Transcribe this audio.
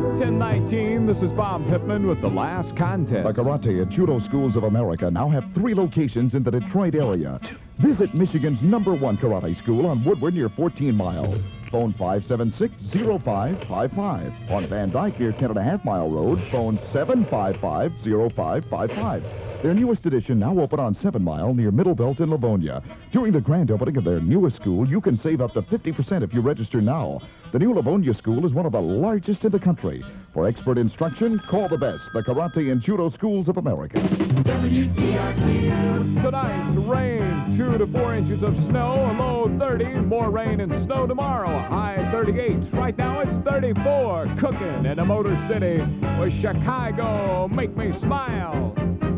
10:19, this is Bob Pittman with The Last Contest. The Karate and Judo Schools of America now have 3 locations in the Detroit area. Visit Michigan's #1 karate school on Woodward near 14 Mile. Phone 576-0555. On Van Dyke near 10.5 Mile Road, phone 755-0555. Their newest edition now open on 7 Mile near Middle Belt in Livonia. During the grand opening of their newest school, you can save up to 50% if you register now. The new Livonia school is one of the largest in the country. For expert instruction, call the best, the Karate and Judo Schools of America. WTRT. Tonight's rain, 2 to 4 inches of snow, a low 30. More rain and snow tomorrow, a high 38. Right now it's 34. Cooking in the Motor City with Chicago. Make me smile.